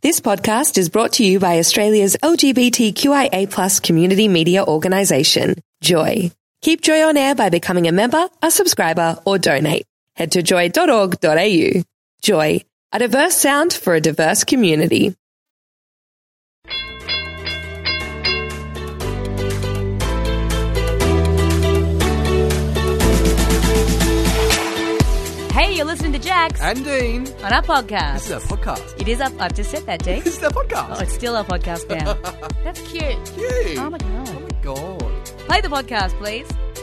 This podcast is brought to you by Australia's LGBTQIA+ community media organisation, Joy. Keep Joy on air by becoming a member, a subscriber, or donate. Head to joy.org.au. Joy, a diverse sound for a diverse community. Hey, you're listening to Jax And Dean. on our podcast. This is our podcast. It is up. I've just said that, Dean. This is our podcast. Oh, it's still our podcast now. That's cute. Cute. Oh my god. Oh my God. Play the podcast, please.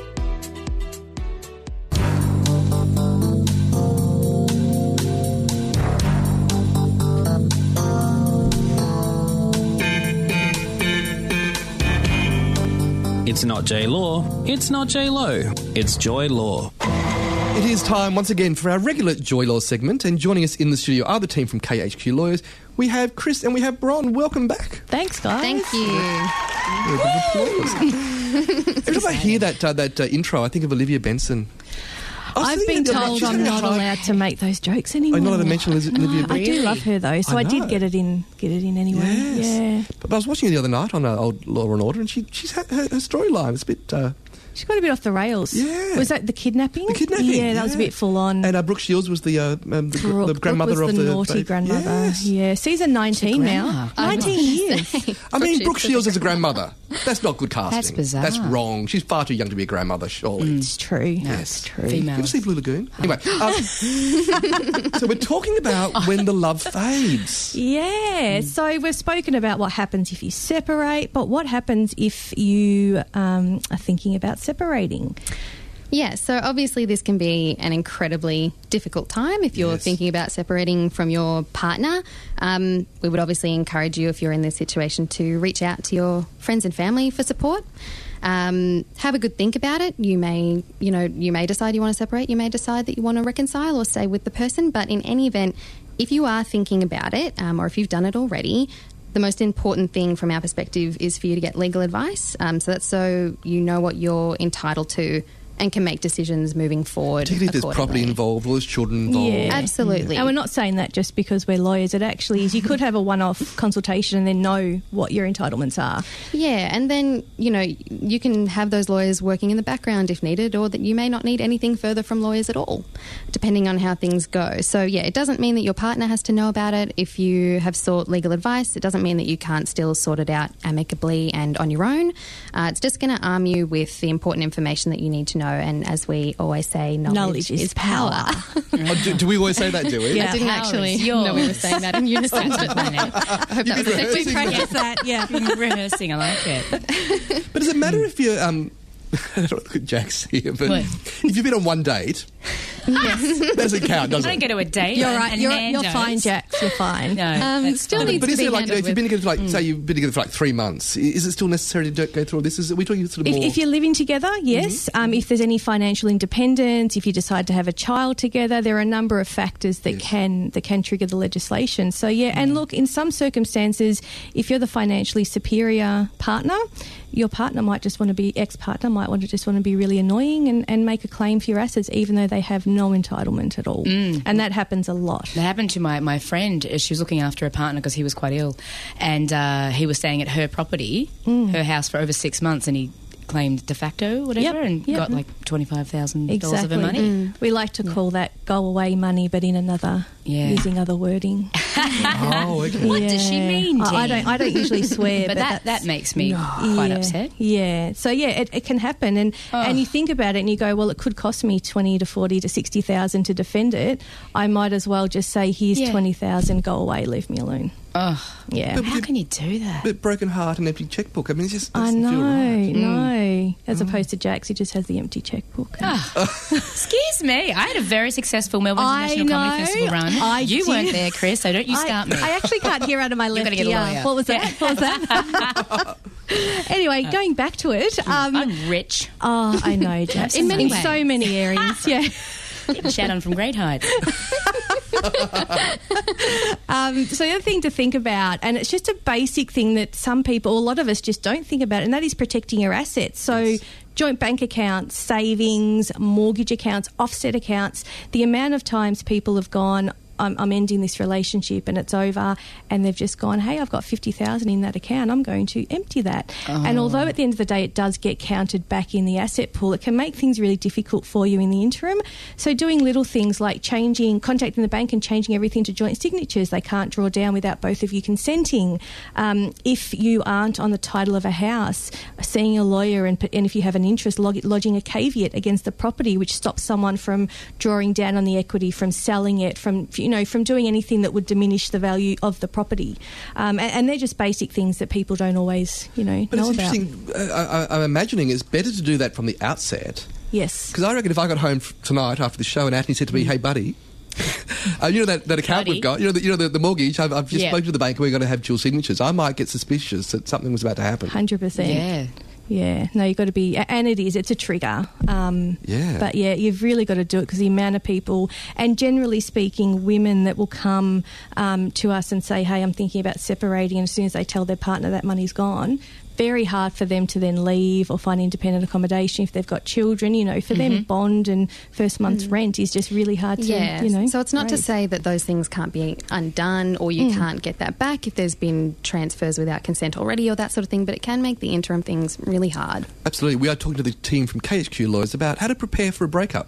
It's not J Law, it's not J Lo, it's Joy Law. It is time once again for our regular Joy Law segment, and joining us in the studio are the team from KHQ Lawyers. We have Chris and we have Bron. Welcome back. Thanks, guys. Thank you. Every time I hear that intro, I think of Olivia Benson. I've been told I'm not allowed to make those jokes anymore. I'm not allowed to mention Olivia Benson. I do love her though, so I did get it in anyway. Yes. Yeah. But I was watching her the other night on old Law and Order, and she's had her storyline. It's a bit. She got a bit off the rails. Yeah. Was that the kidnapping? The kidnapping. Yeah, that was a bit full on. And Brooke Shields was the grandmother Brooke was of the naughty grandmother. Yes. Yeah, season 19 now. 19 years. I mean, Brooke Shields as a grandmother. That's not good casting. That's bizarre. That's wrong. She's far too young to be a grandmother, surely. It's true. Yes. It's true. You ever see Blue Lagoon? Anyway, so we're talking about when the love fades. Yeah, so we've spoken about what happens if you separate, but what happens if you are thinking about separating? Yeah, so obviously this can be an incredibly difficult time if you're thinking about separating from your partner. We would obviously encourage you, if you're in this situation, to reach out to your friends and family for support. Have a good think about it. You may decide you want to separate. You may decide that you want to reconcile or stay with the person. But in any event, if you are thinking about it, or if you've done it already, the most important thing from our perspective is for you to get legal advice. So that's so you know what you're entitled to and can make decisions moving forward. Particularly if there's property involved or there's children involved. Yeah. Absolutely. And we're not saying that just because we're lawyers. It actually is. You could have a one-off consultation and then know what your entitlements are. Yeah, and then, you can have those lawyers working in the background if needed, or that you may not need anything further from lawyers at all, depending on how things go. So, yeah, it doesn't mean that your partner has to know about it. If you have sought legal advice, it doesn't mean that you can't still sort it out amicably and on your own. It's just going to arm you with the important information that you need to know. And as we always say, knowledge is power. Do we always say that, do we? Yeah. I didn't actually know we were saying that in unison. I hope that was rehearsing We practice that, yeah. Rehearsing, I like it. But does it matter if you're... I don't look at Jax here, but What? if you've been on one date, that doesn't count, does I it? don't go to a date. You're right. and You're Nando's. fine, Jax. You're fine. No. that's still fine. needs But to is be it like, handled if you've been together for say you've been together for 3 months, is it still necessary to go through all this? Are we talking sort of more... If you're living together, yes. If there's any financial independence, if you decide to have a child together, there are a number of factors that can trigger the legislation. So, yeah, and look, in some circumstances, if you're the financially superior partner, your partner might just want to be, ex-partner might want to be really annoying and make a claim for your assets even though they have no entitlement at all. And that happens a lot. That happened to my friend. She was looking after her partner because he was quite ill, and he was staying at her property, her house, for over 6 months, and he claimed de facto, whatever, and got like $25,000 of her money. We like to call that go away money, but in another, using other wording. Oh, okay. What does she mean, I Jean? don't usually swear, But but that makes me quite upset. Yeah. So it can happen, and you think about it, and you go, well, it could cost me $20,000 to $40,000 to $60,000 to defend it. I might as well just say, here's $20,000, go away, leave me alone. Oh, Yeah. how can you do that? But broken heart and empty checkbook. I mean, it's just... I doesn't feel right. know. As opposed to Jax, who just has the empty checkbook. Excuse me, I had a very successful Melbourne International Comedy Festival run. You weren't there, Chris, so don't you start me. I actually can't hear out of my left gotta get a ear. lawyer. What was that? What was that? Anyway, going back to it. I'm rich. Oh, I know, Jax. In many in ways. so many areas. Yeah. Shout on from Great Heights. So the other thing to think about, and it's just a basic thing that some people, a lot of us just don't think about, and that is protecting your assets. So joint bank accounts, savings, mortgage accounts, offset accounts, the amount of times people have gone, I'm ending this relationship and it's over, and they've just gone, hey, I've got $50,000 in that account, I'm going to empty that. And although at the end of the day it does get counted back in the asset pool, it can make things really difficult for you in the interim. So doing little things like contacting the bank and changing everything to joint signatures. They can't draw down without both of you consenting. If you aren't on the title of a house, seeing a lawyer, and if you have an interest, lodging a caveat against the property, which stops someone from drawing down on the equity, from selling it, from doing anything that would diminish the value of the property. And they're just basic things that people don't always, but know it's about. Interesting. I'm imagining it's better to do that from the outset. Yes. Because I reckon if I got home tonight after the show and Anthony said to me, hey, buddy, that account we've got, the mortgage, I've just spoken to the bank, we're going to have dual signatures, I might get suspicious that something was about to happen. 100%. Yeah. Yeah, no, you've got to be, and it's a trigger. But yeah, you've really got to do it, because the amount of people, and generally speaking, women that will come to us and say, hey, I'm thinking about separating, and as soon as they tell their partner that money's gone, very hard for them to then leave or find independent accommodation if they've got children. For them, bond and first month's rent is just really hard to, So it's not to say that those things can't be undone, or you can't get that back if there's been transfers without consent already or that sort of thing, but it can make the interim things really hard. Absolutely. We are talking to the team from KHQ Lawyers about how to prepare for a breakup.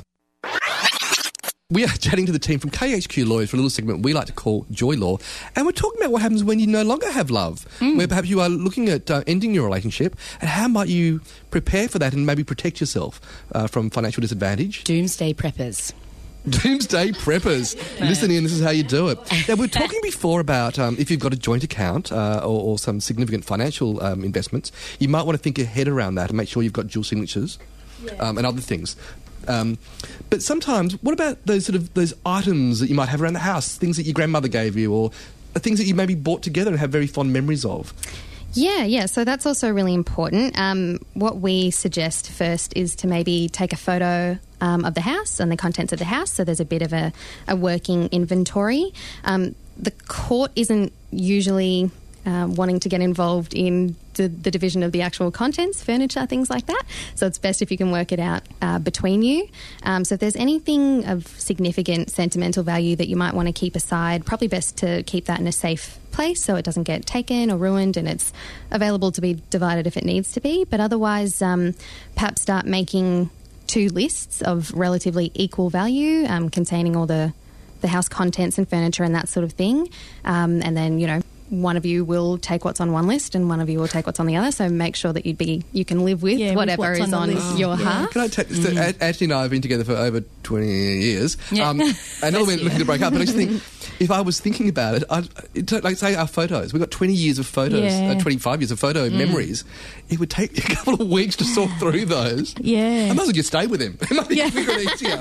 We are chatting to the team from KHQ Lawyers for a little segment we like to call Joy Law, and we're talking about what happens when you no longer have love, where perhaps you are looking at ending your relationship, and how might you prepare for that and maybe protect yourself from financial disadvantage. Doomsday preppers. Doomsday preppers. Listen in, this is how you do it. Now, we were talking before about if you've got a joint account or some significant financial investments, you might want to think ahead around that and make sure you've got dual signatures and other things. But sometimes, what about those items that you might have around the house, things that your grandmother gave you, or things that you maybe bought together and have very fond memories of? Yeah, so that's also really important. What we suggest first is to maybe take a photo of the house and the contents of the house, so there's a bit of a working inventory. The court isn't usually wanting to get involved in the division of the actual contents, furniture, things like that. So it's best if you can work it out between you. So if there's anything of significant sentimental value that you might want to keep aside, probably best to keep that in a safe place so it doesn't get taken or ruined, and it's available to be divided if it needs to be. But otherwise, perhaps start making 2 lists of relatively equal value containing all the house contents and furniture and that sort of thing. And then, one of you will take what's on one list and one of you will take what's on the other. So make sure that you can live with whatever is on your half. Can I take so Ashley and I have been together for over 20 years. I know we're looking to break up, but I just think if I was thinking about it, like say our photos, we've got 20 years of photos, 25 years of photo memories. It would take a couple of weeks to sort through those. I might as well just stay with him. It might be quicker and easier.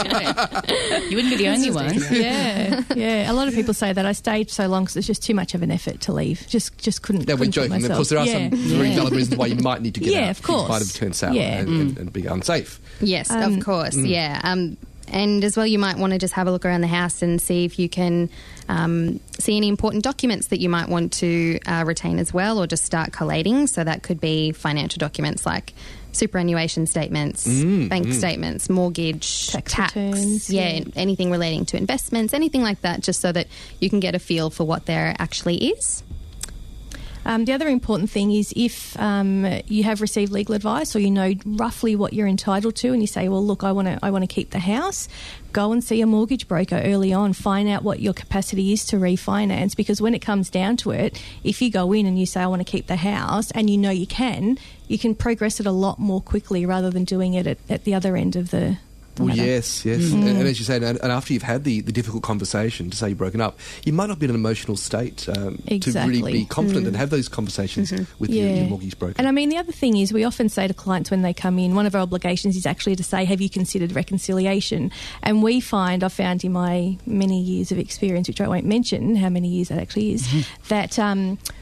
You wouldn't be the only one. A lot of people say that. I stayed so long because it's just too much of an effort to leave. Just couldn't. We're joking. Of course, there are some very valid reasons why you might need to get out. Of course. It might have turned sour and be unsafe. Yes, of course. And as well, you might want to just have a look around the house and see if you can see any important documents that you might want to retain as well, or just start collating. So that could be financial documents like superannuation statements, bank statements, mortgage, tax returns, anything relating to investments, anything like that, just so that you can get a feel for what there actually is. The other important thing is if you have received legal advice, or you know roughly what you're entitled to, and you say, well, look, I want to keep the house, go and see a mortgage broker early on, find out what your capacity is to refinance, because when it comes down to it, if you go in and you say, I want to keep the house, and you know you can progress it a lot more quickly rather than doing it at the other end of the yes. And as you say, and after you've had the difficult conversation to say you've broken up, you might not be in an emotional state to really be confident and have those conversations with your mortgage broker. And I mean, the other thing is we often say to clients when they come in, one of our obligations is actually to say, have you considered reconciliation? And I found in my many years of experience, which I won't mention how many years that actually is, that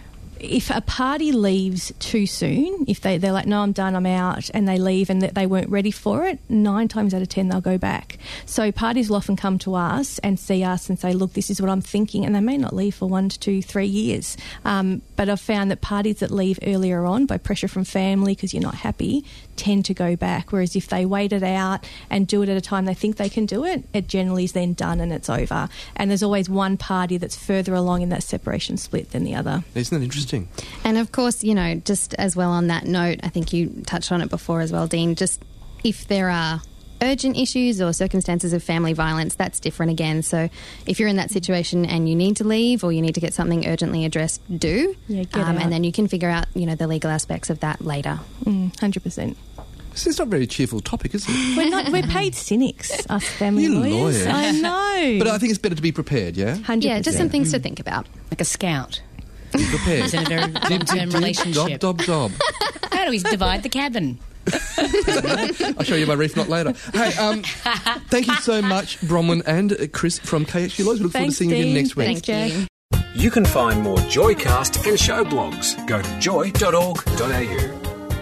if a party leaves too soon, if they're like, no, I'm done, I'm out, and they leave and they weren't ready for it, 9 times out of 10 they'll go back. So parties will often come to us and see us and say, look, this is what I'm thinking, and they may not leave for 1 to 2, 3 years. But I've found that parties that leave earlier on by pressure from family because you're not happy tend to go back, whereas if they wait it out and do it at a time they think they can do it, it generally is then done and it's over. And there's always one party that's further along in that separation split than the other. Isn't that interesting? And of course, you know, just as well on that note, I think you touched on it before as well, Dean, just if there are urgent issues or circumstances of family violence, that's different again. So if you're in that situation and you need to leave or you need to get something urgently addressed, do. Yeah, get out. And then you can figure out, you know, the legal aspects of that later. 100%. This is not a very cheerful topic, is it? We're paid cynics, us family You lawyers. lawyers. I know. But I think it's better to be prepared, yeah? 100%. Yeah, just some things to think about. Like a scout. Be prepared. It's in a very long-term relationship. Dob. How do we divide the cabin? I'll show you my reef knot later. Hey, thank you so much, Bronwyn and Chris from KHG Lawyers. We look forward to seeing you again next week. Thanks, Jack. You can find more Joycast and show blogs. Go to joy.org.au.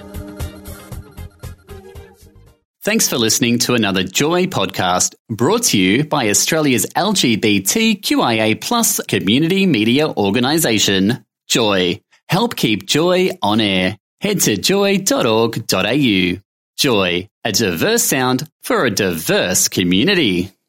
Thanks for listening to another Joy podcast brought to you by Australia's LGBTQIA+ community media organisation, Joy. Help keep Joy on air. Head to joy.org.au. Joy, a diverse sound for a diverse community.